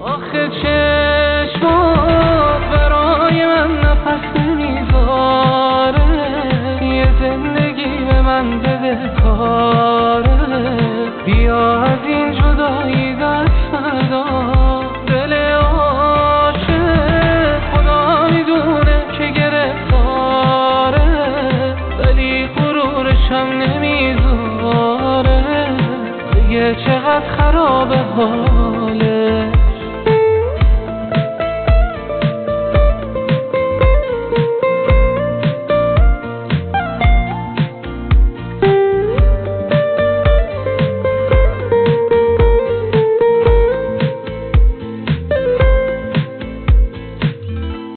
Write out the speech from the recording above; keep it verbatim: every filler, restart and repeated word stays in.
آخه چشمات برای من نفس نمیذاره، یه زندگی به من بده کاره، بیا از این جدایی دست ندار. دل عاشق خدا میدونه که گرفتاره، ولی غرورشم نمیذاره، دیگه چقدر خرابه حاله.